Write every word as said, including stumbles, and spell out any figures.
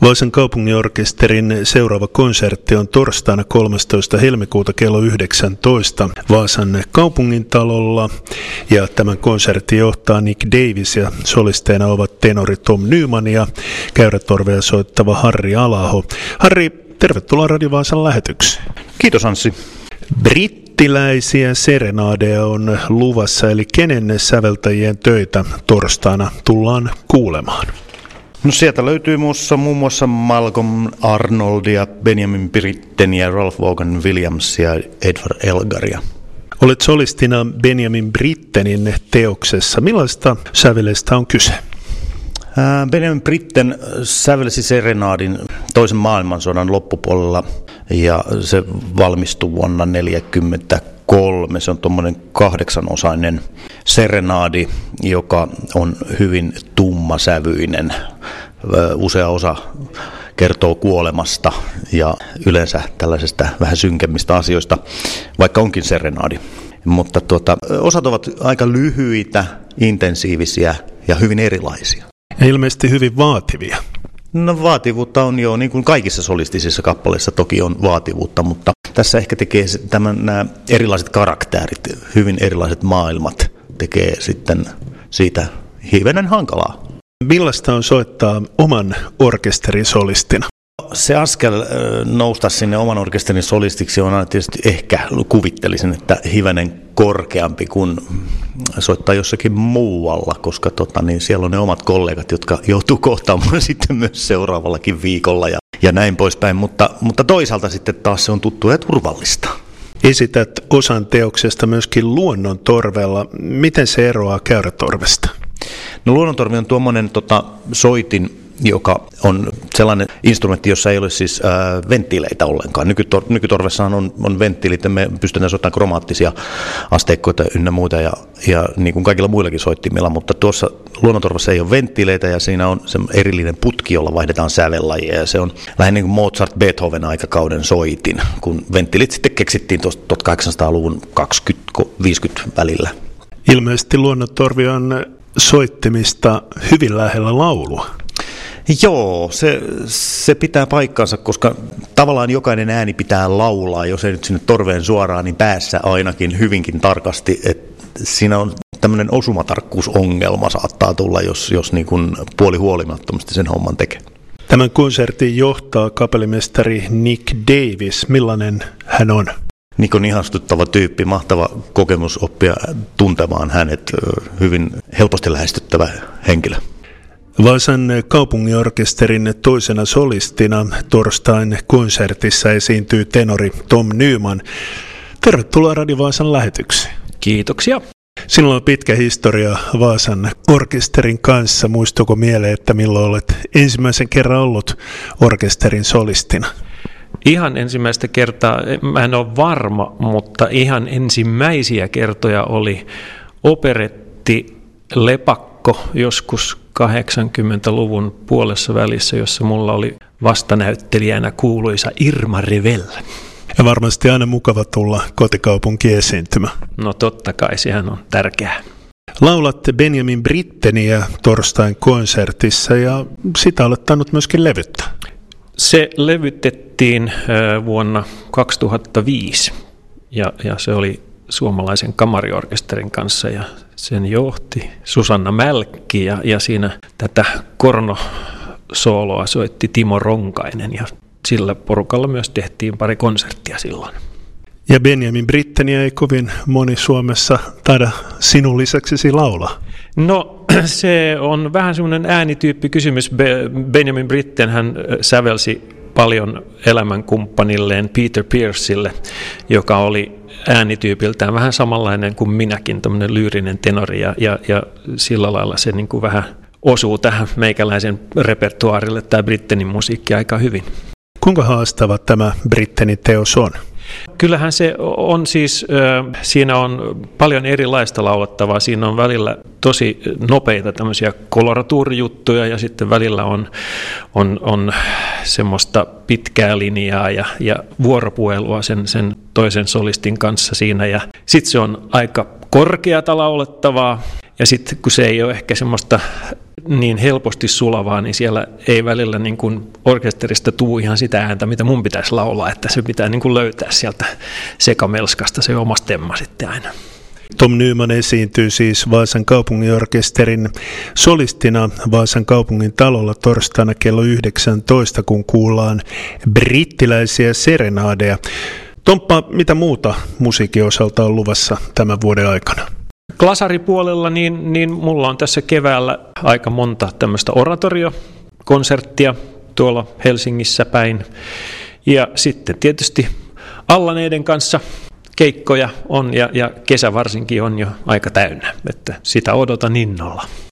Vaasan kaupunginorkesterin seuraava konsertti on torstaina kolmastoista helmikuuta kello yhdeksäntoista Vaasan kaupungintalolla. Ja tämän konsertin johtaa Nick Davis ja solisteina ovat tenori Tom Nyman ja käyrätorvea soittava Harri Alaho. Harri, tervetuloa Radio Vaasan lähetykseen. Kiitos Anssi. Brittiläisiä serenaadeja on luvassa, eli kenen säveltäjien töitä torstaina tullaan kuulemaan? No sieltä löytyy muussa muun muassa Malcolm Arnoldia, Benjamin Brittenia, Ralph Vaughan Williamsia ja Edward Elgaria. Olet solistina Benjamin Brittenin teoksessa. Millaista sävelestä on kyse? Benjamin Britten sävelsi serenaadin toisen maailmansodan loppupuolella ja se valmistui vuonna tuhatyhdeksänsataaneljäkymmentäkolme. Se on tuommoinen kahdeksanosainen serenaadi, joka on hyvin tummasävyinen. Usea osa kertoo kuolemasta ja yleensä tällaisesta vähän synkemmistä asioista, vaikka onkin serenaadi. Mutta tuota, osat ovat aika lyhyitä, intensiivisiä ja hyvin erilaisia. Ja ilmeisesti hyvin vaativia. No vaativuutta on jo, niin kuin kaikissa solistisissa kappaleissa toki on vaativuutta, mutta tässä ehkä tekee tämän, nämä erilaiset karakterit, hyvin erilaiset maailmat, tekee sitten siitä hivenen hankalaa. Millaista on soittaa oman orkesterin solistina? Se askel nousta sinne oman orkesterin solistiksi on aina tietysti ehkä kuvittelisin, että hivenen korkeampi kuin soittaa jossakin muualla, koska tota, niin siellä on ne omat kollegat, jotka joutuu kohtaamaan sitten myös seuraavallakin viikolla ja, ja näin poispäin, mutta, mutta toisaalta sitten taas se on tuttua ja turvallista. Esität osan teoksesta myöskin luonnontorvella. Miten se eroaa käyrätorvesta? No luonnontorvi on tuommoinen tota, soitin, joka on sellainen instrumentti, jossa ei ole siis ää, venttiileitä ollenkaan. Nykytor- nykytorvessahan on, on venttiilit, ja me pystytään soittamaan kromaattisia asteikkoita ynnä muuta, ja, ja niin kuin kaikilla muillakin soittimilla, mutta tuossa luonnontorvassa ei ole venttiileitä, ja siinä on se erillinen putki, jolla vaihdetaan sävellajia, ja se on lähinnä niin kuin Mozart-Beethoven aikakauden soitin, kun venttiilit sitten keksittiin tuosta tuhatkahdeksansataaluvun kaksikymmentä viisikymmentä välillä. Ilmeisesti luonnontorvi on soittimista hyvin lähellä laulua. Joo, se, se pitää paikkansa, koska tavallaan jokainen ääni pitää laulaa, jos ei nyt sinne torveen suoraan, niin päässä ainakin hyvinkin tarkasti. Et siinä on tämmöinen osumatarkkuusongelma saattaa tulla, jos, jos niin kuin puoli huolimattomasti sen homman tekee. Tämän konsertin johtaa kapellimestari Nick Davis. Millainen hän on? Nick on ihastuttava tyyppi, mahtava kokemus oppia tuntemaan hänet, hyvin helposti lähestyttävä henkilö. Vaasan kaupunginorkesterin toisena solistina torstain konsertissa esiintyy tenori Tom Nyman. Tervetuloa Radio Vaasan lähetykseen. Kiitoksia. Sinulla on pitkä historia Vaasan orkesterin kanssa. Muistuuko mieleen, että milloin olet ensimmäisen kerran ollut orkesterin solistina? Ihan ensimmäistä kertaa, mä en ole varma, mutta ihan ensimmäisiä kertoja oli operetti Lepakko joskus kahdeksankymmentäluvun puolessa välissä, jossa mulla oli vastanäyttelijänä kuuluisa Irma Revell. Ja varmasti aina mukava tulla kotikaupunkiin esiintymään. No totta kai, sehän on tärkeää. Laulat Benjamin Britteniä torstain konsertissa ja sitä olet tainnut myöskin levyttää. Se levytettiin vuonna kaksituhattaviisi ja, ja se oli suomalaisen kamariorkesterin kanssa ja sen johti Susanna Mälkki ja, ja siinä tätä kornosooloa soitti Timo Ronkainen ja sillä porukalla myös tehtiin pari konserttia silloin. Ja Benjamin Britteniä ei kovin moni Suomessa taida sinun lisäksesi laulaa. No se on vähän semmoinen äänityyppi kysymys. Benjamin Britten hän sävelsi paljon elämänkumppanilleen Peter Pearsille, joka oli äänityypiltään vähän samanlainen kuin minäkin, tämmöinen lyyrinen tenori ja, ja, ja sillä lailla se niin kuin vähän osuu tähän meikäläisen repertuaarille tämä Brittenin musiikki aika hyvin. Kuinka haastava tämä Brittenin teos on? Kyllähän se on siis, siinä on paljon erilaista laulettavaa, siinä on välillä tosi nopeita tämmöisiä koloratuurijuttuja ja sitten välillä on, on, on semmoista pitkää linjaa ja, ja vuoropuhelua sen, sen toisen solistin kanssa siinä ja sitten se on aika korkeata laulettavaa ja sitten kun se ei ole ehkä semmoista niin helposti sulavaa, niin siellä ei välillä niin kuin orkesterista tuu ihan sitä ääntä, mitä mun pitäisi laulaa, että se pitää niin kuin löytää sieltä sekamelskasta se oma stemma sitten aina. Tom Nyman esiintyy siis Vaasan kaupunginorkesterin solistina Vaasan kaupungin talolla torstaina kello yhdeksäntoista, kun kuullaan brittiläisiä serenaadeja. Tomppa, mitä muuta musiikin osalta on luvassa tämän vuoden aikana? Glasaripuolella niin, niin mulla on tässä keväällä aika monta tämmöistä oratoriokonserttia tuolla Helsingissä päin. Ja sitten tietysti Allaneiden kanssa keikkoja on ja, ja kesä varsinkin on jo aika täynnä, että sitä odotan innolla.